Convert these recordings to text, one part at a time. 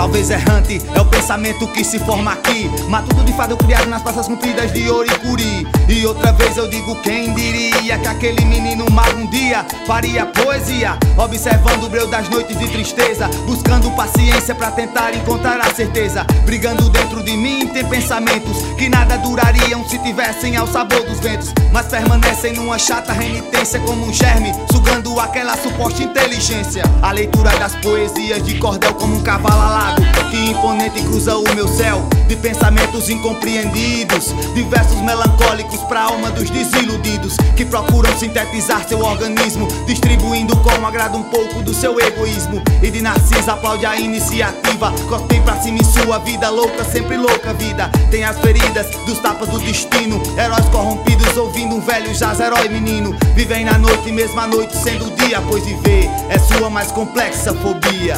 talvez errante, é o pensamento que se forma aqui. Matuto de fado criado nas praças compridas de Oricuri. E outra vez eu digo, quem diria que aquele menino mago um dia faria poesia, observando o breu das noites de tristeza, buscando paciência pra tentar encontrar a certeza. Brigando dentro de mim tem pensamentos que nada durariam se tivessem ao sabor dos ventos, mas permanecem numa chata renitência como um germe, sugando aquela suposta inteligência. A leitura das poesias de cordel como um cavalo alado, que imponente cruza o meu céu, de pensamentos incompreendidos, de versos melancólicos pra alma dos desiludidos, que procuram sintetizar seu organismo, distribuindo com agrado um pouco do seu egoísmo. E de Narciso aplaude a iniciativa, cospe pra cima em sua vida louca, sempre louca vida. Tem as feridas dos tapas do destino, heróis corrompidos ouvindo um velho jazz, herói menino. Vivem na noite, mesma noite sendo dia, pois viver é sua mais complexa fobia.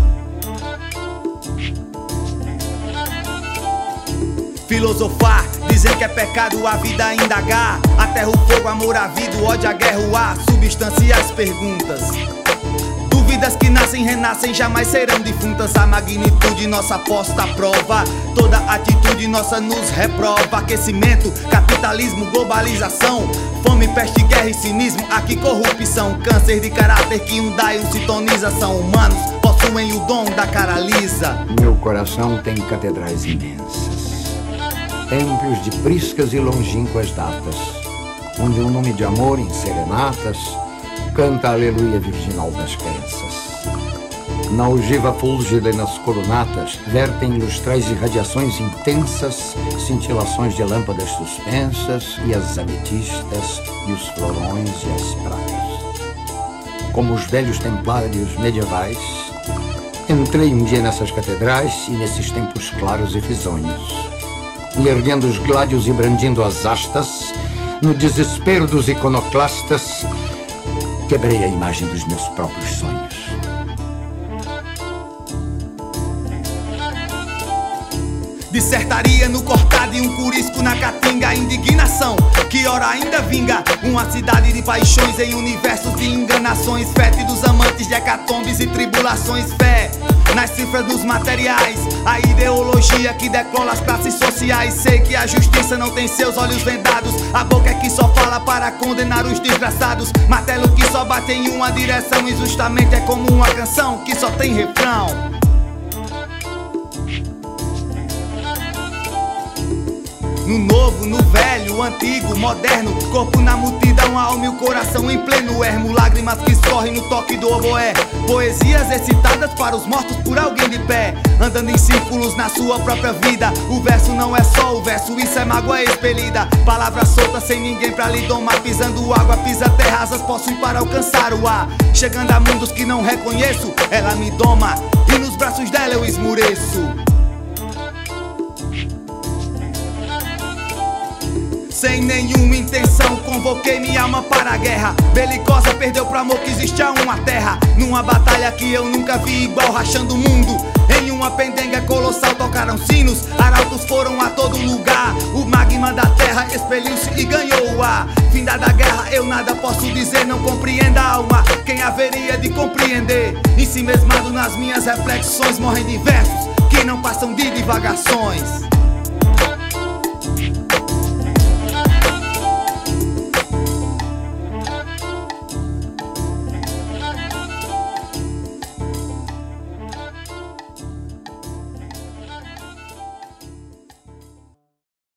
Filosofar, dizer que é pecado a vida indagar. A terra, o fogo, amor, a vida, o ódio, a guerra, o ar, substância as perguntas. Dúvidas que nascem, renascem, jamais serão defuntas. A magnitude nossa posta à prova, toda atitude nossa nos reprova. Aquecimento, capitalismo, globalização, fome, peste, guerra e cinismo. Aqui corrupção, câncer de caráter que um dá e um sintoniza. São humanos, possuem o dom da cara lisa. Meu coração tem catedrais imensas, templos de priscas e longínquas datas, onde o nome de amor em serenatas canta a aleluia virginal das crenças. Na ogiva fúlgida e nas colunatas vertem lustrais irradiações intensas, cintilações de lâmpadas suspensas, e as ametistas, e os florões e as pratas. Como os velhos templários medievais, entrei um dia nessas catedrais e nesses templos claros e risonhos, e erguendo os gládios e brandindo as hastas, no desespero dos iconoclastas, quebrei a imagem dos meus próprios sonhos. Dissertaria no cortado e um curisco na caatinga. A indignação que ora ainda vinga, uma cidade de paixões em universos de enganações, fétidos amantes de hecatombes e tribulações. Fé nas cifras dos materiais, a ideologia que decola as classes sociais. Sei que a justiça não tem seus olhos vendados, a boca é que só fala para condenar os desgraçados. Martelo que só bate em uma direção, injustamente é como uma canção que só tem refrão. No novo, no velho, antigo, moderno, corpo na multidão, a alma e o coração em pleno ermo. Lágrimas que escorrem no toque do oboé, poesias excitadas para os mortos por alguém de pé, andando em círculos na sua própria vida. O verso não é só o verso, isso é mágoa expelida. Palavras soltas sem ninguém pra lhe domar, pisando água, pisa terra, asas possui para alcançar o ar. Chegando a mundos que não reconheço, ela me doma e nos braços dela eu esmureço. Sem nenhuma intenção, convoquei minha alma para a guerra. Belicosa, perdeu pro amor que existe a uma terra. Numa batalha que eu nunca vi igual, rachando o mundo. Em uma pendenga colossal tocaram sinos, arautos foram a todo lugar. O magma da terra expeliu-se e ganhou o ar. Findada a guerra, eu nada posso dizer, não compreenda a alma. Quem haveria de compreender? Em si mesmado nas minhas reflexões, morrem de versos que não passam de divagações.